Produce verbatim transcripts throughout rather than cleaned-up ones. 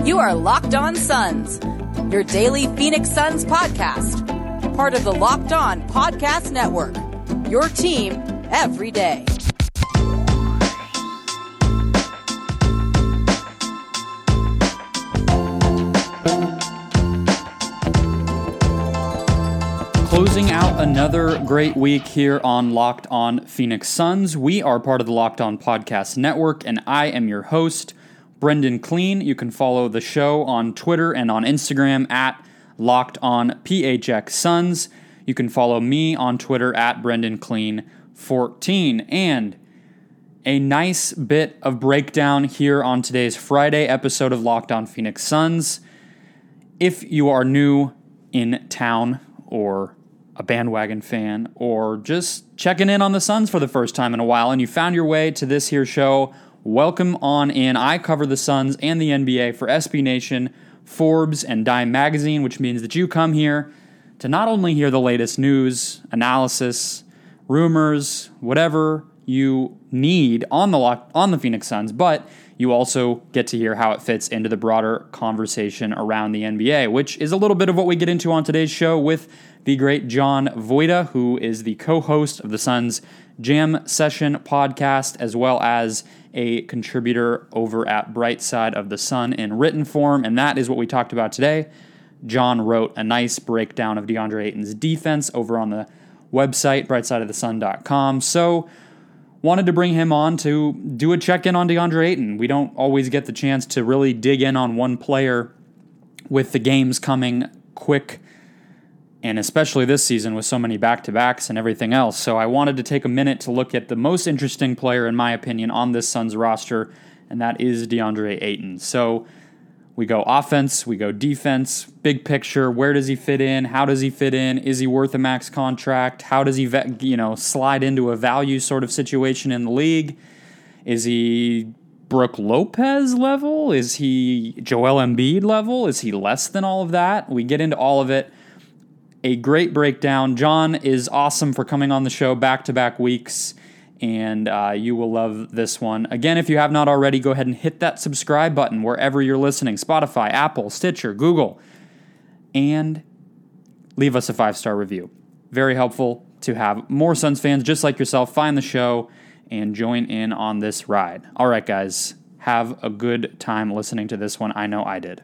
You are Locked On Suns, your daily Phoenix Suns podcast. Part of the Locked On Podcast Network, your team every day. Closing out another great week here on Locked On Phoenix Suns. We are part of the Locked On Podcast Network, and I am your host, Brendan Clean. You can follow the show on Twitter and on Instagram at Locked On P H X Suns. You can follow me on Twitter at Brendan Clean fourteen. And a nice bit of breakdown here on today's Friday episode of Locked On Phoenix Suns. If you are new in town or a bandwagon fan or just checking in on the Suns for the first time in a while and you found your way to this here show, welcome on in. I cover the Suns and the N B A for S B Nation, Forbes, and Dime Magazine, which means that you come here to not only hear the latest news, analysis, rumors, whatever you need on the lock, on the Phoenix Suns, but you also get to hear how it fits into the broader conversation around the N B A, which is a little bit of what we get into on today's show with the great Jon Voita, who is the co-host of the Suns Jam Session podcast, as well as a contributor over at Bright Side of the Sun in written form, and that is what we talked about today. Jon wrote a nice breakdown of DeAndre Ayton's defense over on the website, bright side of the sun dot com, so wanted to bring him on to do a check-in on DeAndre Ayton. We don't always get the chance to really dig in on one player with the games coming quick, and especially this season with so many back-to-backs and everything else. So I wanted to take a minute to look at the most interesting player, in my opinion, on this Suns roster, and that is DeAndre Ayton. So we go offense, we go defense, big picture. Where does he fit in? How does he fit in? Is he worth a max contract? How does he, you know, slide into a value sort of situation in the league? Is he Brook Lopez level? Is he Joel Embiid level? Is he less than all of that? We get into all of it. A great breakdown. Jon is awesome for coming on the show back-to-back weeks, and uh, you will love this one. Again, if you have not already, go ahead and hit that subscribe button wherever you're listening, Spotify, Apple, Stitcher, Google, and leave us a five-star review. Very helpful to have more Suns fans just like yourself find the show and join in on this ride. All right, guys, have a good time listening to this one. I know I did.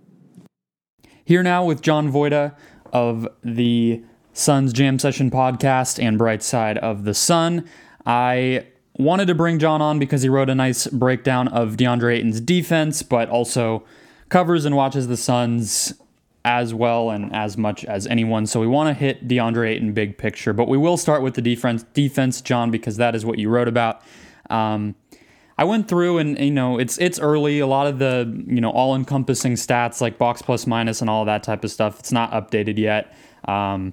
Here now with Jon Voita of the Suns Jam Session podcast and Bright Side of the Sun. I wanted to bring Jon on because he wrote a nice breakdown of DeAndre Ayton's defense, but also covers and watches the Suns as well and as much as anyone. So we want to hit DeAndre Ayton big picture, but we will start with the defense, defense, Jon, because that is what you wrote about. Um, I went through and, you know, it's it's early. A lot of the, you know, all-encompassing stats like box plus minus and all of that type of stuff, it's not updated yet. Um,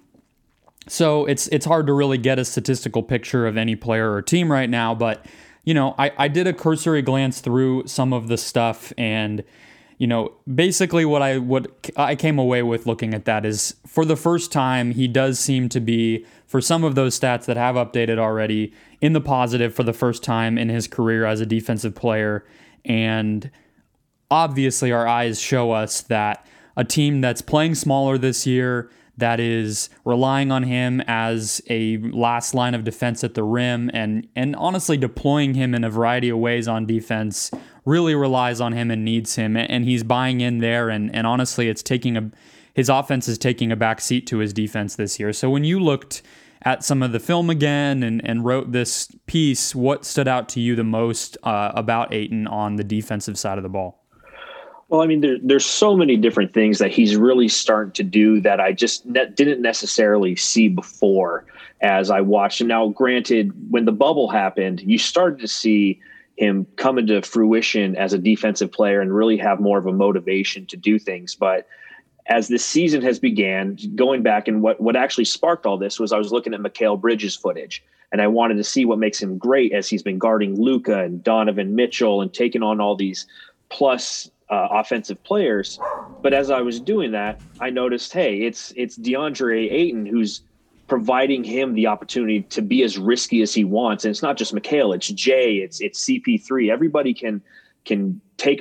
so it's it's hard to really get a statistical picture of any player or team right now. But, you know, I, I did a cursory glance through some of the stuff, and, you know, basically what I what I came away with looking at that is for the first time, he does seem to be, for some of those stats that have updated already, in the positive for the first time in his career as a defensive player. And obviously our eyes show us that a team that's playing smaller this year, that is relying on him as a last line of defense at the rim and, and honestly deploying him in a variety of ways on defense, really relies on him and needs him. And he's buying in there. And, and honestly, it's taking a his offense is taking a back seat to his defense this year. So when you looked at some of the film again and, and wrote this piece, what stood out to you the most uh, about Ayton on the defensive side of the ball? Well, I mean, there, there's so many different things that he's really starting to do that I just ne- didn't necessarily see before as I watched him. Now, granted, when the bubble happened, you started to see him come into fruition as a defensive player and really have more of a motivation to do things. But as this season has began, going back, and what, what actually sparked all this was I was looking at Mikal Bridges footage, and I wanted to see what makes him great as he's been guarding Luka and Donovan Mitchell and taking on all these plus uh, offensive players. But as I was doing that, I noticed, hey, it's it's DeAndre Ayton who's providing him the opportunity to be as risky as he wants. And it's not just Mikal, it's Jay, it's it's C P three. Everybody can can take a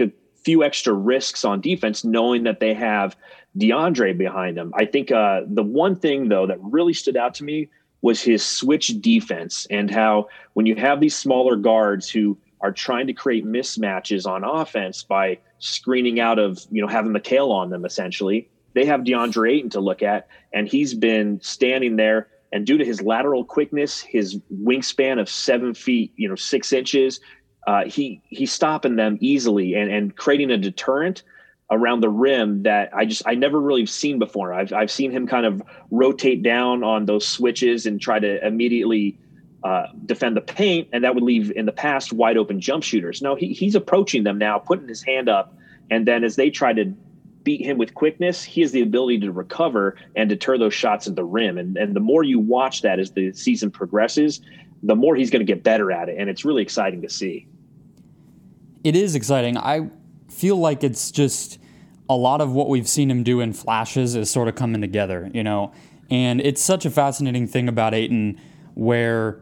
few extra risks on defense, knowing that they have DeAndre behind him. I think uh, the one thing, though, that really stood out to me was his switch defense, and how when you have these smaller guards who are trying to create mismatches on offense by screening out of, you know, having McHale on them, essentially, they have DeAndre Ayton to look at, and he's been standing there. And due to his lateral quickness, his wingspan of seven feet, you know, six inches, uh, he he's stopping them easily and, and creating a deterrent around the rim that I just I never really seen before. I've I've seen him kind of rotate down on those switches and try to immediately uh, defend the paint, and that would leave in the past wide open jump shooters. No, he he's approaching them now, putting his hand up, and then as they try to beat him with quickness, he has the ability to recover and deter those shots at the rim. And, and the more you watch that as the season progresses, the more he's going to get better at it. And it's really exciting to see. It is exciting. I feel like it's just a lot of what we've seen him do in flashes is sort of coming together, you know, and it's such a fascinating thing about Ayton, where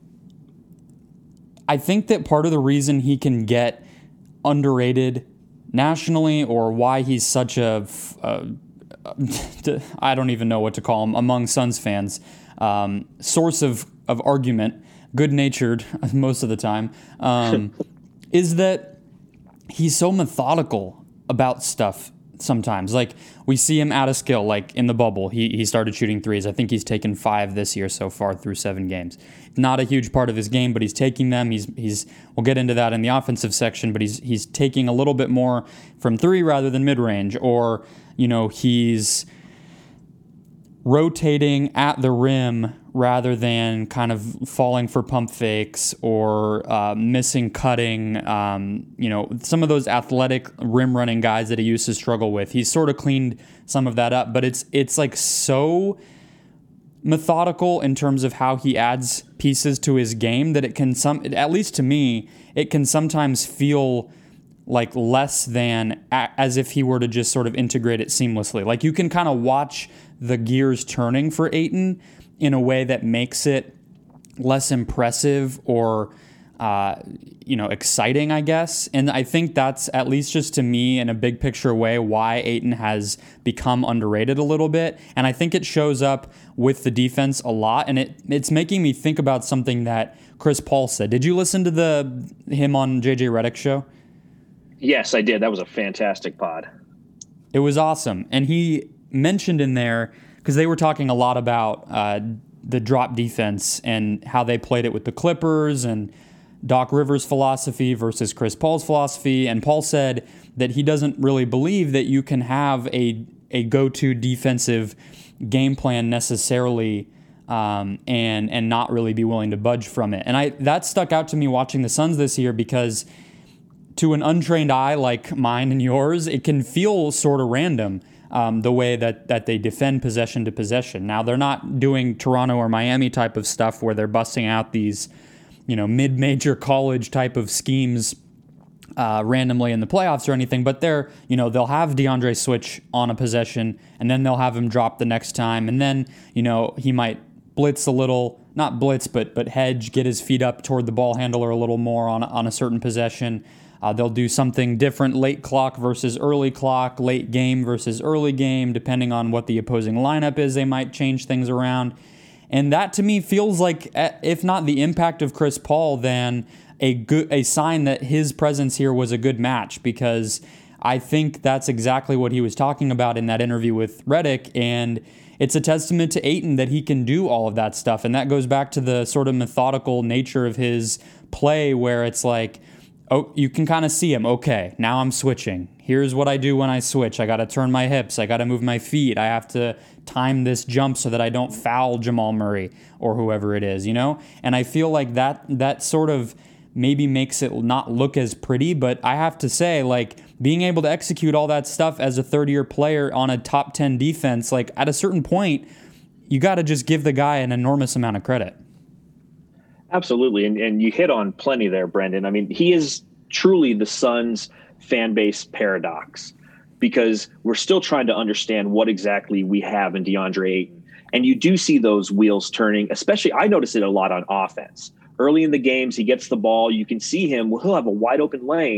I think that part of the reason he can get underrated nationally, or why he's such a, uh, I don't even know what to call him, among Suns fans, um, source of, of argument, good-natured most of the time, um, is that he's so methodical about stuff sometimes. Like, we see him out of skill, like in the bubble. He he started shooting threes. I think he's taken five this year so far through seven games. Not a huge part of his game, but he's taking them. He's he's we'll get into that in the offensive section, but he's he's taking a little bit more from three rather than mid-range, or, you know, he's rotating at the rim rather than kind of falling for pump fakes or uh, missing cutting, um, you know, some of those athletic rim running guys that he used to struggle with. He's sort of cleaned some of that up, but it's it's like so methodical in terms of how he adds pieces to his game that it can, some at least to me, it can sometimes feel like less than a, as if he were to just sort of integrate it seamlessly. Like, you can kind of watch the gears turning for Ayton in a way that makes it less impressive or, uh, you know, exciting, I guess. And I think that's, at least just to me, in a big picture way, why Ayton has become underrated a little bit. And I think it shows up with the defense a lot. And it it's making me think about something that Chris Paul said. Did you listen to the him on J J Redick's show? Yes, I did. That was a fantastic pod. It was awesome. And he mentioned in there, because they were talking a lot about uh, the drop defense and how they played it with the Clippers and Doc Rivers' philosophy versus Chris Paul's philosophy. And Paul said that he doesn't really believe that you can have a, a go-to defensive game plan necessarily um, and and not really be willing to budge from it. And I that stuck out to me watching the Suns this year, because to an untrained eye like mine and yours, it can feel sort of random. Um, the way that, that they defend possession to possession. Now, they're not doing Toronto or Miami type of stuff where they're busting out these, you know, mid-major college type of schemes uh, randomly in the playoffs or anything, but they're, you know, they'll have DeAndre switch on a possession, and then they'll have him drop the next time, and then, you know, he might blitz a little, not blitz, but but hedge, get his feet up toward the ball handler a little more on, on a certain possession. Uh, they'll do something different, late clock versus early clock, late game versus early game, depending on what the opposing lineup is. They might change things around. And that, to me, feels like, if not the impact of Chris Paul, then a good a sign that his presence here was a good match, because I think that's exactly what he was talking about in that interview with Redick. And it's a testament to Ayton that he can do all of that stuff. And that goes back to the sort of methodical nature of his play, where it's like, oh, you can kind of see him. Okay, now I'm switching. Here's what I do when I switch. I got to turn my hips. I got to move my feet. I have to time this jump so that I don't foul Jamal Murray or whoever it is, you know? And I feel like that that sort of maybe makes it not look as pretty, but I have to say, like, being able to execute all that stuff as a third-year player on a top ten defense, like, at a certain point, you got to just give the guy an enormous amount of credit. Absolutely. And, and you hit on plenty there, Brendan. I mean, he is truly the Suns fan base paradox, because we're still trying to understand what exactly we have in DeAndre Ayton. And you do see those wheels turning, especially I notice it a lot on offense. Early in the games, he gets the ball. You can see him. Well, he'll have a wide open lane, but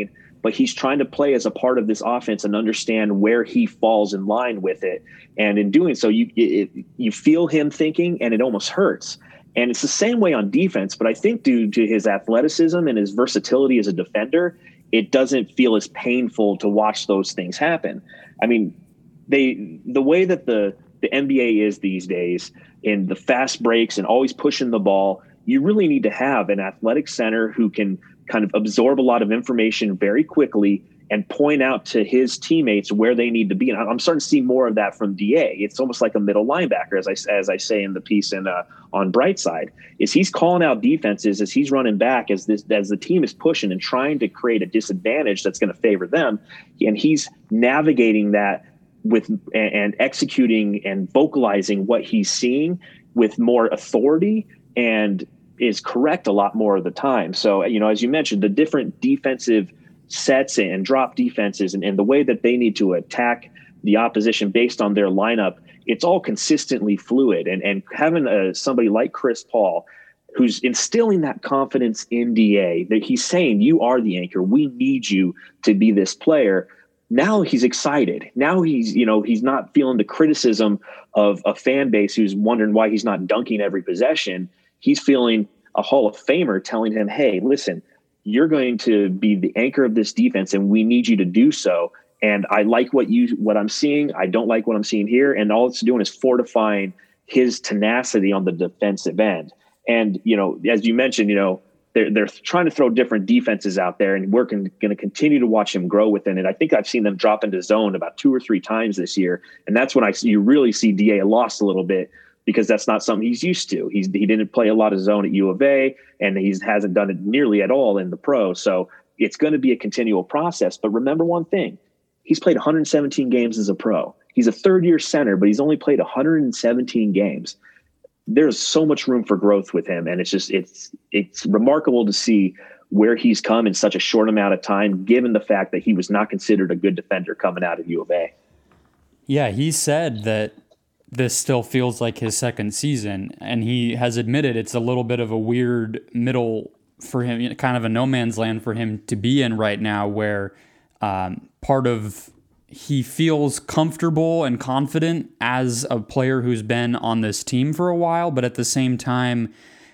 but he's trying to play as a part of this offense and understand where he falls in line with it. And in doing so, you it, you feel him thinking, and it almost hurts. And it's the same way on defense, but I think due to his athleticism and his versatility as a defender, it doesn't feel as painful to watch those things happen. I mean, they the way that the, the N B A is these days, in the fast breaks and always pushing the ball, you really need to have an athletic center who can kind of absorb a lot of information very quickly and point out to his teammates where they need to be. And I'm starting to see more of that from D A. It's almost like a middle linebacker, as I, as I say in the piece in, uh, on Brightside, is he's calling out defenses as he's running back, as this as the team is pushing and trying to create a disadvantage that's going to favor them. And he's navigating that with and, and executing and vocalizing what he's seeing with more authority, and is correct a lot more of the time. So, you know, as you mentioned, the different defensive sets and drop defenses and, and the way that they need to attack the opposition based on their lineup, it's all consistently fluid. And, and having a, somebody like Chris Paul, who's instilling that confidence in D A, that he's saying, you are the anchor. We need you to be this player. Now he's excited. Now he's, you know, he's not feeling the criticism of a fan base who's wondering why he's not dunking every possession. He's feeling a Hall of Famer telling him, hey, listen, you're going to be the anchor of this defense, and we need you to do so. And I like what you, what I'm seeing. I don't like what I'm seeing here. And all it's doing is fortifying his tenacity on the defensive end. And, you know, as you mentioned, you know, they're, they're trying to throw different defenses out there, and we're going to continue to watch him grow within it. I think I've seen them drop into zone about two or three times this year. And that's when I see, you really see D A lost a little bit, because that's not something he's used to. He's, he didn't play a lot of zone at U of A, and he hasn't done it nearly at all in the pro. So it's going to be a continual process. But remember one thing, he's played one hundred seventeen games as a pro. He's a third year center, but he's only played one hundred seventeen games. There's so much room for growth with him. And it's just, it's, it's remarkable to see where he's come in such a short amount of time, given the fact that he was not considered a good defender coming out of U of A. Yeah, he said that this still feels like his second season, and he has admitted it's a little bit of a weird middle for him, kind of a no man's land for him to be in right now, where um, part of he feels comfortable and confident as a player who's been on this team for a while, but at the same time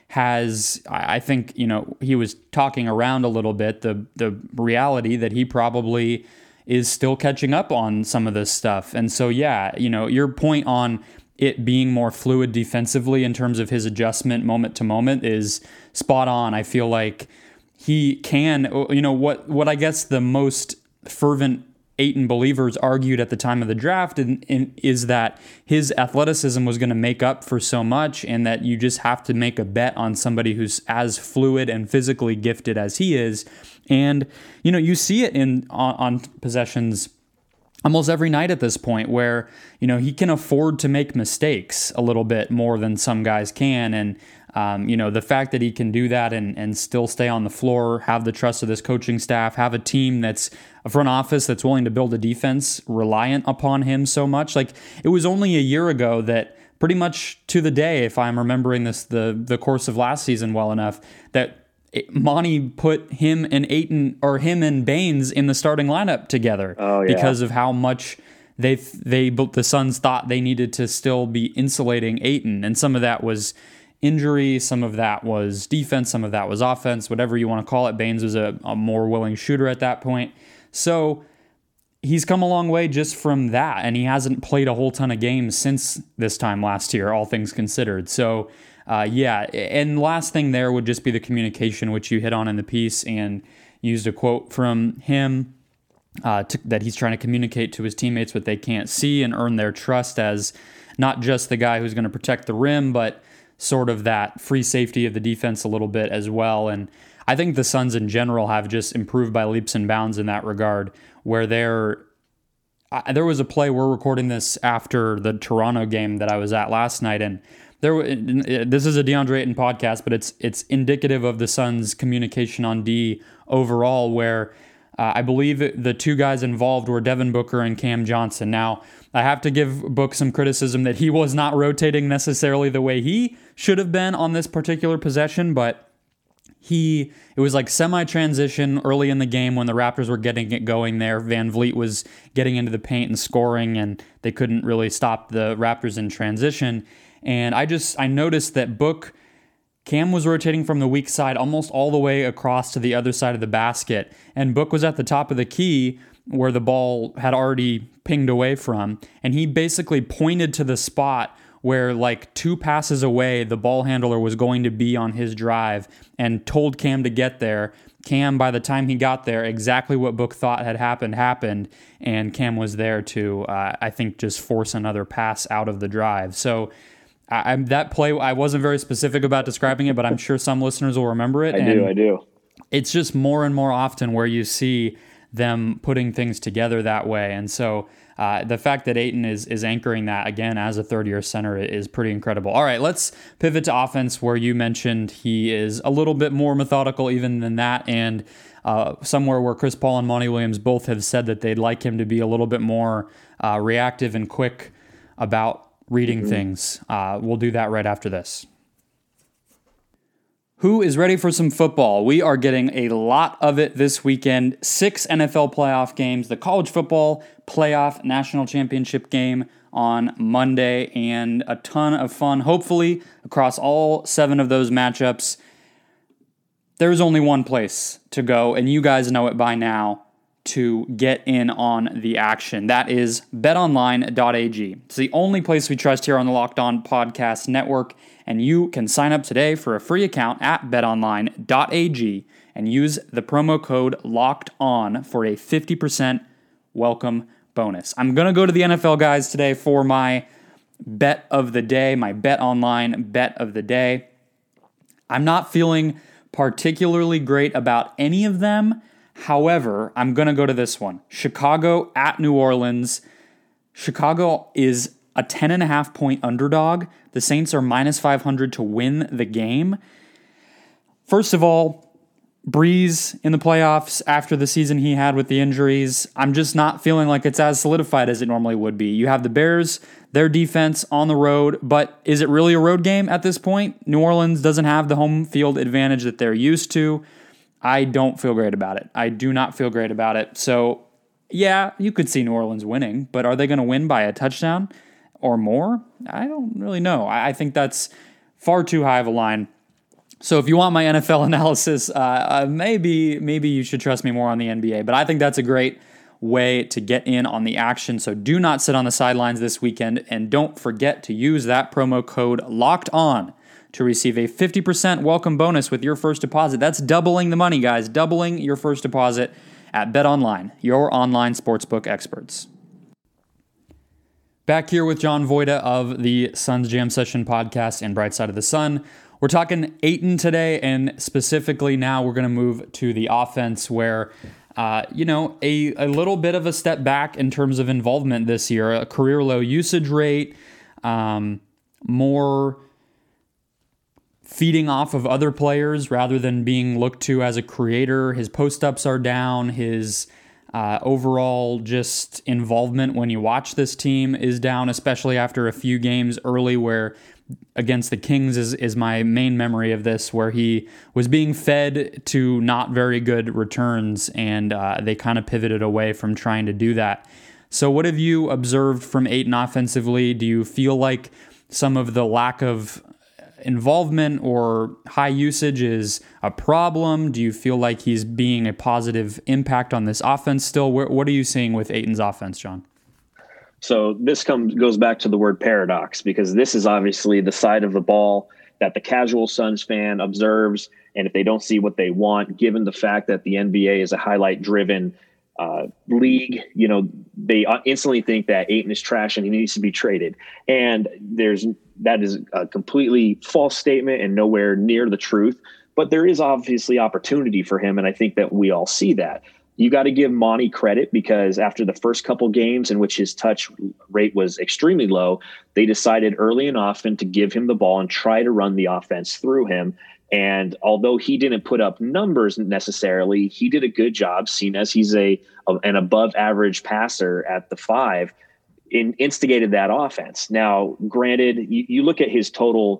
has, I think, you know, he was talking around a little bit, the the reality that he probably is still catching up on some of this stuff. And so, yeah, you know, your point on it being more fluid defensively in terms of his adjustment moment to moment is spot on. I feel like he can, you know, what, what I guess the most fervent Ayton believers argued at the time of the draft in, in, is that his athleticism was going to make up for so much, and that you just have to make a bet on somebody who's as fluid and physically gifted as he is. And, you know, you see it in on, on possessions almost every night at this point, where, you know, he can afford to make mistakes a little bit more than some guys can. And, um, you know, the fact that he can do that and, and still stay on the floor, have the trust of this coaching staff, have a team that's a front office that's willing to build a defense reliant upon him so much. Like, it was only a year ago that pretty much to the day, if I'm remembering this, the, the course of last season well enough, that Monty put him and Ayton, or him and Baines, in the starting lineup together. Oh, yeah. Because of how much they they the Suns thought they needed to still be insulating Ayton, and some of that was injury, some of that was defense, some of that was offense, whatever you want to call it. Baines was a, a more willing shooter at that point, so he's come a long way just from that, and he hasn't played a whole ton of games since this time last year, all things considered. So. Uh, yeah, and last thing there would just be the communication, which you hit on in the piece, and used a quote from him uh, to, that he's trying to communicate to his teammates what they can't see and earn their trust as not just the guy who's going to protect the rim, but sort of that free safety of the defense a little bit as well. And I think the Suns in general have just improved by leaps and bounds in that regard, where they're uh, there was a play, we're recording this after the Toronto game that I was at last night, and There, this is a DeAndre Ayton podcast, but it's it's indicative of the Suns' communication on D overall, where uh, I believe the two guys involved were Devin Booker and Cam Johnson. Now, I have to give Book some criticism that he was not rotating necessarily the way he should have been on this particular possession, but He, it was like semi-transition early in the game when the Raptors were getting it going there. Van Vliet was getting into the paint and scoring, and they couldn't really stop the Raptors in transition. And I just, I noticed that Book, Cam was rotating from the weak side almost all the way across to the other side of the basket. And Book was at the top of the key where the ball had already pinged away from. And he basically pointed to the spot where like two passes away, the ball handler was going to be on his drive and told Cam to get there. Cam, by the time he got there, exactly what Book thought had happened, happened. And Cam was there to, uh, I think, just force another pass out of the drive. So I, I'm, that play, I wasn't very specific about describing it, but I'm sure some listeners will remember it. I and do, I do. It's just more and more often where you see them putting things together that way. And so uh, the fact that Ayton is is anchoring that again as a third-year center is pretty incredible. All right, let's pivot to offense, where you mentioned he is a little bit more methodical even than that, and uh, somewhere where Chris Paul and Monty Williams both have said that they'd like him to be a little bit more uh, reactive and quick about reading mm-hmm. things. Uh, we'll do that right after this. Who is ready for some football? We are getting a lot of it this weekend. Six N F L playoff games, the college football playoff national championship game on Monday, and a ton of fun, hopefully, across all seven of those matchups. There's only one place to go, and you guys know it by now, to get in on the action. That is bet online dot a g. It's the only place we trust here on the Locked On Podcast Network, and you can sign up today for a free account at bet online dot a g and use the promo code LOCKEDON for a fifty percent welcome bonus. I'm going to go to the N F L guys today for my bet of the day, my Bet Online bet of the day. I'm not feeling particularly great about any of them. However, I'm going to go to this one. Chicago at New Orleans. Chicago is a ten and a half point underdog. The Saints are minus five hundred to win the game. First of all, Breeze in the playoffs after the season he had with the injuries, I'm just not feeling like it's as solidified as it normally would be. You have the Bears, their defense on the road, but is it really a road game at this point? New Orleans doesn't have the home field advantage that they're used to. I don't feel great about it. I do not feel great about it. So, yeah, you could see New Orleans winning, but are they going to win by a touchdown or more? I don't really know. I think that's far too high of a line. So if you want my N F L analysis, uh, uh, maybe maybe you should trust me more on the N B A. But I think that's a great way to get in on the action. So do not sit on the sidelines this weekend, and don't forget to use that promo code LOCKEDON to receive a fifty percent welcome bonus with your first deposit. That's doubling the money, guys. Doubling your first deposit at BetOnline, your online sportsbook experts. Back here with John Voida of the Suns Jam Session podcast and Bright Side of the Sun. We're talking Ayton today, and specifically now we're going to move to the offense where, uh, you know, a, a little bit of a step back in terms of involvement this year. A career low usage rate, um, more feeding off of other players rather than being looked to as a creator. His post-ups are down. His uh, overall just involvement when you watch this team is down, especially after a few games early where against the Kings is, is my main memory of this, where he was being fed to not very good returns, and uh, they kind of pivoted away from trying to do that. So what have you observed from Ayton offensively? Do you feel like some of the lack of involvement or high usage is a problem? Do you feel like he's being a positive impact on this offense still? What are you seeing with Ayton's offense, John? So this comes goes back to the word paradox, because this is obviously the side of the ball that the casual Suns fan observes. And if they don't see what they want, given the fact that the N B A is a highlight-driven uh, league, you know, they instantly think that Ayton is trash and he needs to be traded. And there's that is a completely false statement and nowhere near the truth. But there is obviously opportunity for him, and I think that we all see that. You got to give Monty credit, because after the first couple games in which his touch rate was extremely low, they decided early and often to give him the ball and try to run the offense through him. And although he didn't put up numbers necessarily, he did a good job, seen as he's a, a an above average passer at the five, in, instigated that offense. Now, granted, you, you look at his total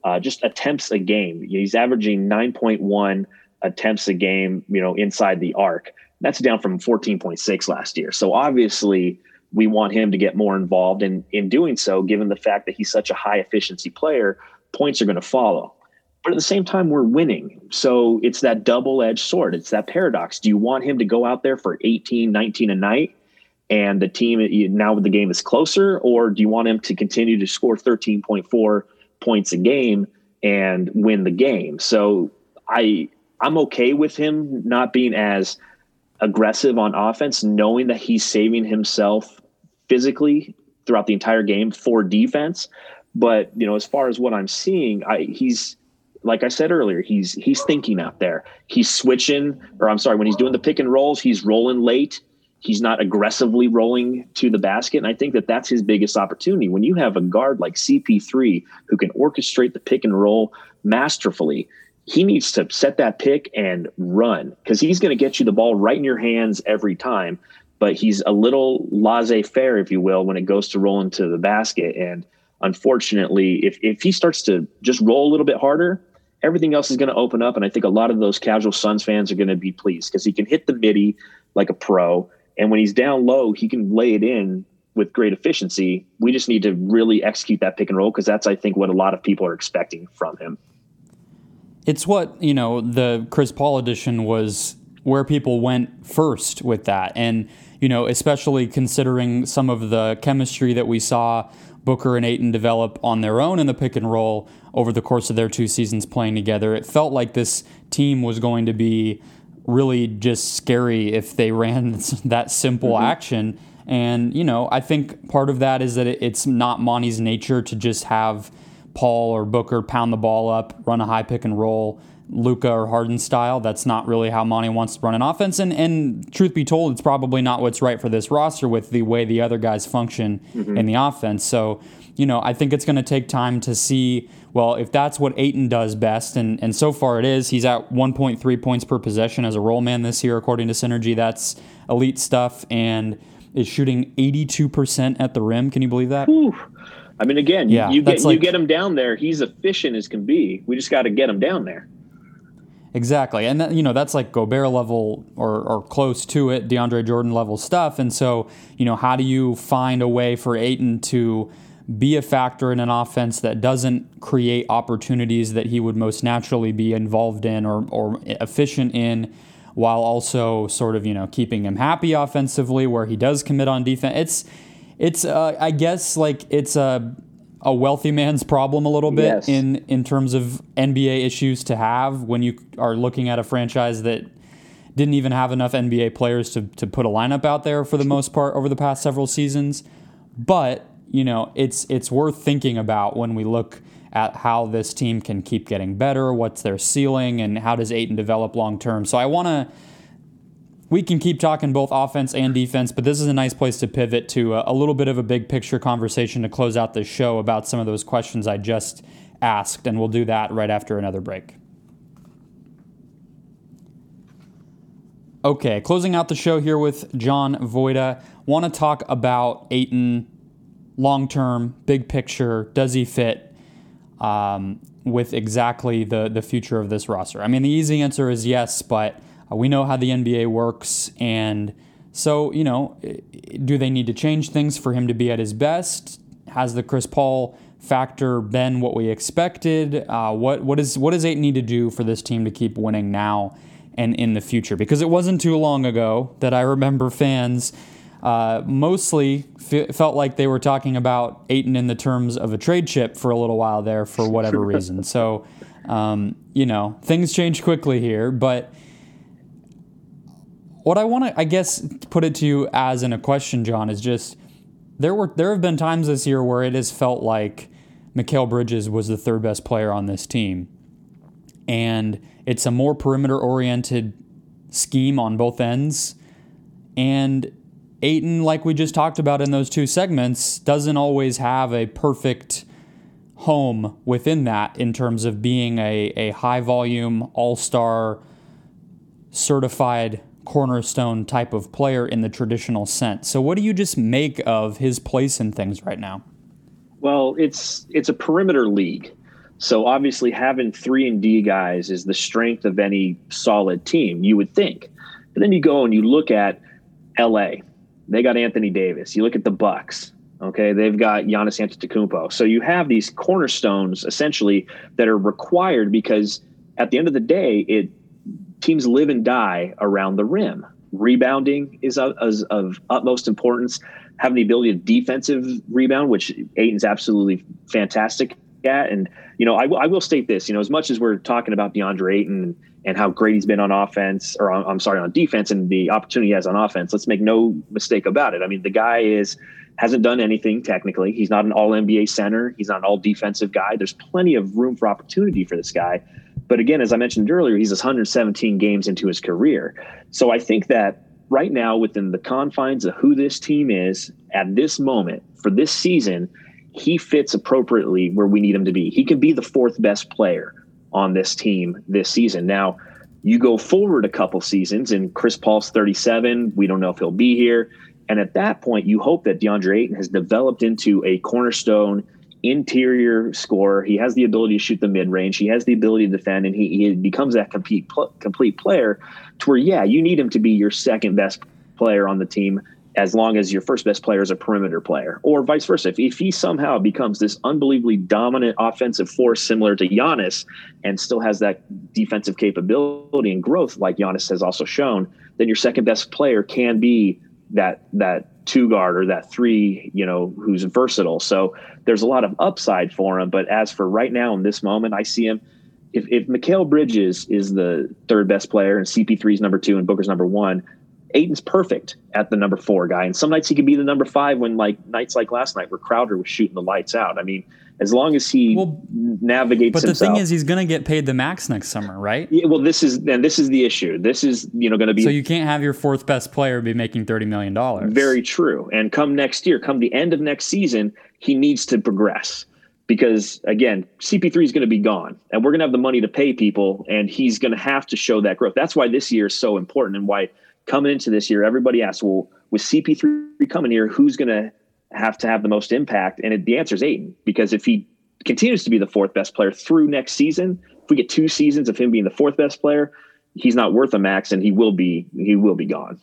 uh, just attempts a game. He's averaging nine point one attempts a game, you know, inside the arc. That's down from fourteen point six last year. So obviously we want him to get more involved. And in doing so, given the fact that he's such a high efficiency player, points are going to follow. But at the same time, we're winning. So it's that double-edged sword. It's that paradox. Do you want him to go out there for eighteen, nineteen a night and the team now the game is closer? Or do you want him to continue to score thirteen point four points a game and win the game? So I, I'm okay with him not being as aggressive on offense, knowing that he's saving himself physically throughout the entire game for defense. But, you know, as far as what I'm seeing, I, he's, like I said earlier, he's he's thinking out there. He's switching, or I'm sorry, when he's doing the pick and rolls, he's rolling late. He's not aggressively rolling to the basket. And I think that that's his biggest opportunity. When you have a guard like C P three who can orchestrate the pick and roll masterfully, he needs to set that pick and run, because he's going to get you the ball right in your hands every time. But he's a little laissez-faire, if you will, when it goes to rolling to the basket. And unfortunately, if, if he starts to just roll a little bit harder, everything else is going to open up. And I think a lot of those casual Suns fans are going to be pleased because he can hit the midi like a pro. And when he's down low, he can lay it in with great efficiency. We just need to really execute that pick and roll, because that's, I think, what a lot of people are expecting from him. It's what, you know, the Chris Paul edition was where people went first with that. And, you know, especially considering some of the chemistry that we saw Booker and Ayton develop on their own in the pick and roll over the course of their two seasons playing together. It felt like this team was going to be really just scary if they ran that simple mm-hmm. action. And, you know, I think part of that is that it's not Monty's nature to just have Paul or Booker pound the ball up, run a high pick and roll, Luka or Harden style. That's not really how Monty wants to run an offense. And, and truth be told, it's probably not what's right for this roster with the way the other guys function mm-hmm. in the offense. So, you know, I think it's going to take time to see, well, if that's what Ayton does best, and, and so far it is. He's at one point three points per possession as a roll man this year, according to Synergy. That's elite stuff, and is shooting eighty-two percent at the rim. Can you believe that? Whew. I mean, again, yeah, you get like, you get him down there. He's efficient as can be. We just got to get him down there. Exactly. And, that, you know, that's like Gobert level or, or close to it, DeAndre Jordan level stuff. And so, you know, how do you find a way for Ayton to be a factor in an offense that doesn't create opportunities that he would most naturally be involved in or, or efficient in, while also sort of, you know, keeping him happy offensively where he does commit on defense? It's, it's uh, I guess, like it's a... a wealthy man's problem a little bit yes. in, in terms of N B A issues to have when you are looking at a franchise that didn't even have enough N B A players to, to put a lineup out there for the most part over the past several seasons. But, you know, it's it's worth thinking about when we look at how this team can keep getting better, what's their ceiling, and how does Ayton develop long term. So I want to We can keep talking both offense and defense, but this is a nice place to pivot to a, a little bit of a big picture conversation to close out this show about some of those questions I just asked, and we'll do that right after another break. Okay, closing out the show here with John Voida. Want to talk about Ayton long-term, big picture. Does he fit um, with exactly the, the future of this roster? I mean, the easy answer is yes, but we know how the N B A works, and so, you know, do they need to change things for him to be at his best? Has the Chris Paul factor been what we expected? Uh, what what is what does Ayton need to do for this team to keep winning now and in the future? Because it wasn't too long ago that I remember fans uh, mostly f- felt like they were talking about Ayton in the terms of a trade chip for a little while there for whatever reason. So, um, you know, things change quickly here, but what I want to, I guess, put it to you as in a question, John, is just there were there have been times this year where it has felt like Mikal Bridges was the third best player on this team, and it's a more perimeter-oriented scheme on both ends, and Ayton, like we just talked about in those two segments, doesn't always have a perfect home within that in terms of being a, a high-volume, all-star, certified cornerstone type of player in the traditional sense. So what do you just make of his place in things right now? Well, it's it's a perimeter league. So obviously having three and D guys is the strength of any solid team, you would think. But then you go and you look at L A. They got Anthony Davis. You look at the Bucks. Okay, they've got Giannis Antetokounmpo. So you have these cornerstones essentially that are required because at the end of the day, it teams live and die around the rim. Rebounding is of, is of utmost importance. Having the ability to defensive rebound, which Ayton's absolutely fantastic at. And, you know, I, w- I will state this, you know, as much as we're talking about DeAndre Ayton and how great he's been on offense, or on, I'm sorry, on defense, and the opportunity he has on offense, let's make no mistake about it. I mean, the guy is hasn't done anything technically. He's not an all N B A center. He's not an all defensive guy. There's plenty of room for opportunity for this guy. But again, as I mentioned earlier, he's one hundred seventeen games into his career. So I think that right now, within the confines of who this team is at this moment for this season, he fits appropriately where we need him to be. He can be the fourth best player on this team this season. Now, you go forward a couple seasons and Chris Paul's thirty-seven. We don't know if he'll be here. And at that point, you hope that DeAndre Ayton has developed into a cornerstone interior scorer. He has the ability to shoot the mid-range. He has the ability to defend, and he, he becomes that complete, pl- complete player to where, yeah, you need him to be your second best player on the team as long as your first best player is a perimeter player, or vice versa. If, if he somehow becomes this unbelievably dominant offensive force similar to Giannis and still has that defensive capability and growth like Giannis has also shown, then your second best player can be that that two guard or that three, you know, who's versatile. So there's a lot of upside for him. But as for right now in this moment, I see him. If, if Mikal Bridges is the third best player and C P three is number two and Booker's number one, Ayton's perfect at the number four guy. And some nights he could be the number five when like nights like last night where Crowder was shooting the lights out. I mean, as long as he well, navigates but the himself. thing is, he's going to get paid the max next summer, right? Yeah, well, this is and this is the issue. This is, you know, going to be. So you can't have your fourth best player be making thirty million dollars. Very true. And come next year, come the end of next season, he needs to progress. Because, again, C P three is going to be gone, and we're going to have the money to pay people, and he's going to have to show that growth. That's why this year is so important, and why coming into this year, everybody asks, well, with C P three coming here, who's going to have to have the most impact? And it, the answer is Ayton, because if he continues to be the fourth best player through next season, if we get two seasons of him being the fourth best player, he's not worth a max, and he will be he will be gone.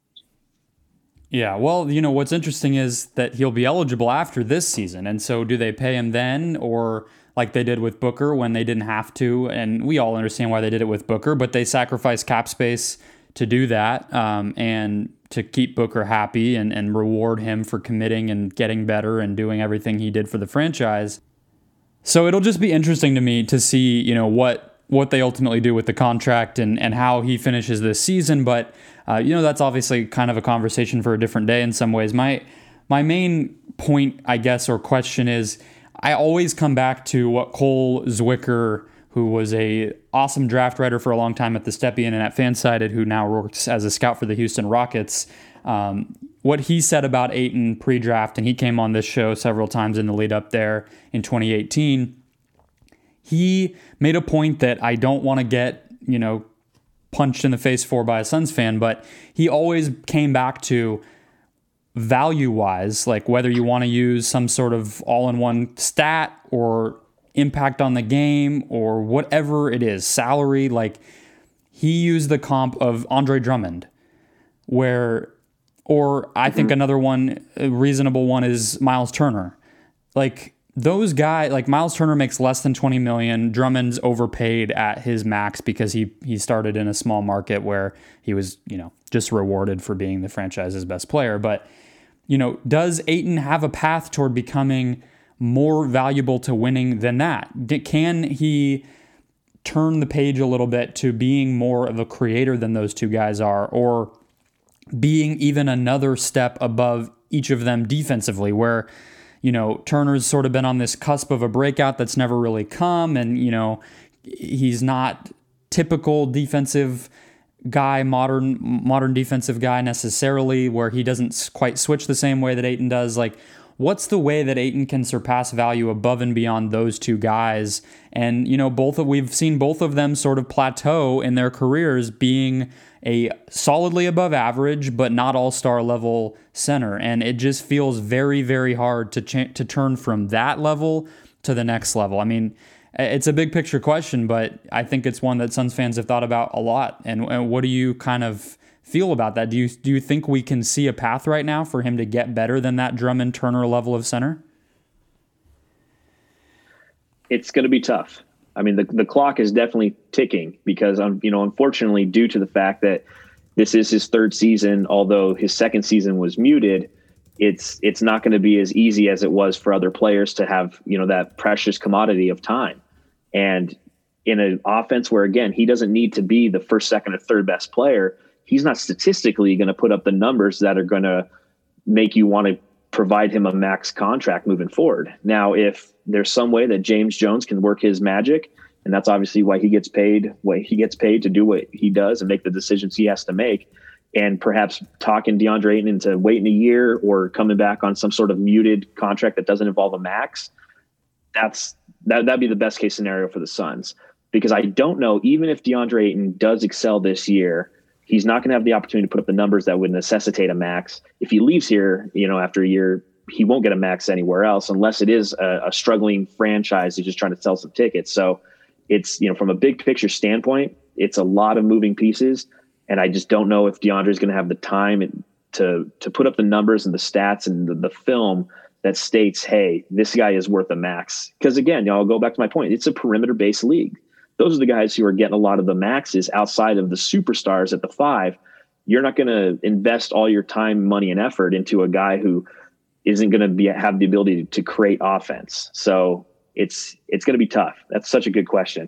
Yeah, well, you know, what's interesting is that he'll be eligible after this season. And so do they pay him then, or like they did with Booker when they didn't have to? And we all understand why they did it with Booker, but they sacrificed cap space to do that um, and to keep Booker happy and, and reward him for committing and getting better and doing everything he did for the franchise. So it'll just be interesting to me to see, you know, what what they ultimately do with the contract and, and how he finishes this season. But, uh, you know, that's obviously kind of a conversation for a different day in some ways. My my main point, I guess, or question is, I always come back to what Cole Zwicker, who was a awesome draft writer for a long time at the Stepien and at Fansided, who now works as a scout for the Houston Rockets, um, what he said about Ayton pre-draft, and he came on this show several times in the lead up there in twenty eighteen. He made a point that I don't want to get, you know, punched in the face for by a Suns fan, but he always came back to value-wise, like whether you want to use some sort of all-in-one stat or impact on the game or whatever it is, salary, like he used the comp of Andre Drummond, where, or I mm-hmm. think another one, a reasonable one is Miles Turner. Like, those guys, like Miles Turner makes less than twenty million dollars. Drummond's overpaid at his max because he he started in a small market where he was, you know, just rewarded for being the franchise's best player. But, you know, does Ayton have a path toward becoming more valuable to winning than that? Can he turn the page a little bit to being more of a creator than those two guys are, or being even another step above each of them defensively, where, you know, Turner's sort of been on this cusp of a breakout that's never really come, and, you know, he's not typical defensive guy, modern modern defensive guy necessarily, where he doesn't quite switch the same way that Ayton does. Like, what's the way that Ayton can surpass value above and beyond those two guys? And, you know, both of, we've seen both of them sort of plateau in their careers being a solidly above average, but not all-star level center. And it just feels very, very hard to ch- to turn from that level to the next level. I mean, it's a big picture question, but I think it's one that Suns fans have thought about a lot. And, and what do you kind of feel about that? Do you do you think we can see a path right now for him to get better than that Drummond Turner level of center? It's going to be tough. I mean, the the clock is definitely ticking because, um, you know, unfortunately, due to the fact that this is his third season, although his second season was muted, it's it's not going to be as easy as it was for other players to have, you know, that precious commodity of time. And in an offense where, again, he doesn't need to be the first, second, or third best player, he's not statistically going to put up the numbers that are going to make you want to provide him a max contract moving forward. Now, if there's some way that James Jones can work his magic, and that's obviously why he gets paid, why he gets paid to do what he does and make the decisions he has to make, and perhaps talking DeAndre Ayton into waiting a year or coming back on some sort of muted contract that doesn't involve a max, that's that, that'd be the best case scenario for the Suns. Because I don't know, even if DeAndre Ayton does excel this year, he's not going to have the opportunity to put up the numbers that would necessitate a max. If he leaves here, you know, after a year, he won't get a max anywhere else unless it is a, a struggling franchise who's just trying to sell some tickets. So it's, you know, from a big picture standpoint, it's a lot of moving pieces. And I just don't know if DeAndre is going to have the time to, to put up the numbers and the stats and the, the film that states, hey, this guy is worth a max. Because again, you know, I'll go back to my point. It's a perimeter based league. Those are the guys who are getting a lot of the maxes outside of the superstars at the five. You're not going to invest all your time, money, and effort into a guy who isn't going to be have the ability to create offense. So it's it's going to be tough. That's such a good question.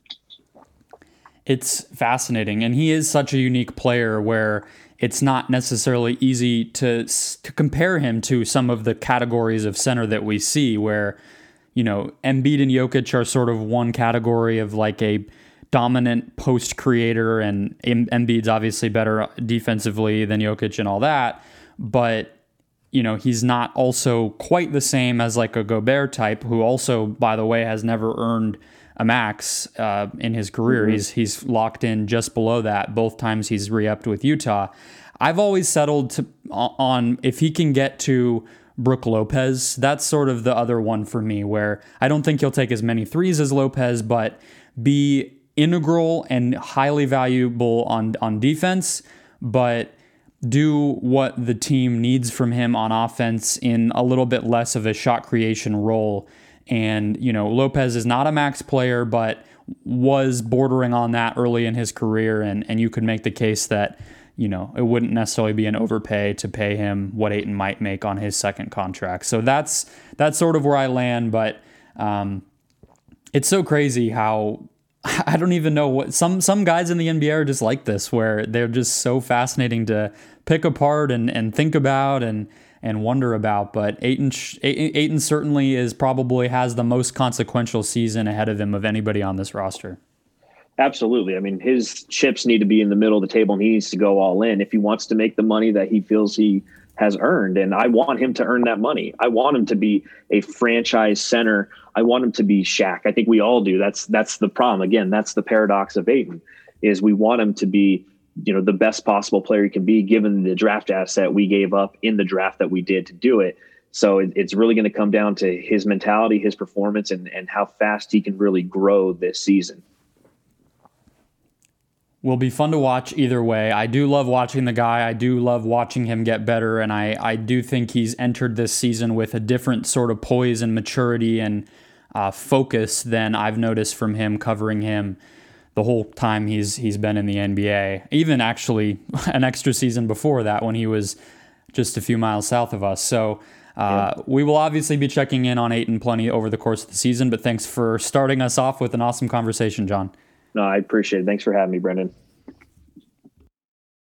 It's fascinating, and he is such a unique player where it's not necessarily easy to to compare him to some of the categories of center that we see where, you know, Embiid and Jokic are sort of one category of like a dominant post creator, and Embiid's obviously better defensively than Jokic and all that, but you know, he's not also quite the same as like a Gobert type, who also, by the way, has never earned a max uh, in his career. Mm-hmm. He's he's locked in just below that both times he's re-upped with Utah. I've always settled to on if he can get to Brook Lopez, that's sort of the other one for me, where I don't think he'll take as many threes as Lopez, but be integral and highly valuable on on defense, but do what the team needs from him on offense in a little bit less of a shot creation role. And, you know, Lopez is not a max player, but was bordering on that early in his career. And, and you could make the case that, you know, it wouldn't necessarily be an overpay to pay him what Ayton might make on his second contract. So that's, that's sort of where I land. But um, it's so crazy how I don't even know what some, some guys in the N B A are just like this, where they're just so fascinating to pick apart and, and think about and, and wonder about. But Ayton, Ayton certainly is probably has the most consequential season ahead of him of anybody on this roster. Absolutely. I mean, his chips need to be in the middle of the table and he needs to go all in if he wants to make the money that he feels he has earned. And I want him to earn that money. I want him to be a franchise center. I want him to be Shaq. I think we all do. That's, that's the problem. Again, that's the paradox of Ayton, is we want him to be, you know, the best possible player he can be given the draft asset we gave up in the draft that we did to do it. So it, it's really going to come down to his mentality, his performance, and, and how fast he can really grow this season. Will be fun to watch either way. I do love watching the guy. I do love watching him get better. And I, I do think he's entered this season with a different sort of poise and maturity and uh, focus than I've noticed from him covering him the whole time he's he's been in the N B A. Even actually an extra season before that when he was just a few miles south of us. So uh, yeah. we will obviously be checking in on Ayton plenty over the course of the season. But thanks for starting us off with an awesome conversation, John. No, I appreciate it. Thanks for having me, Brendan.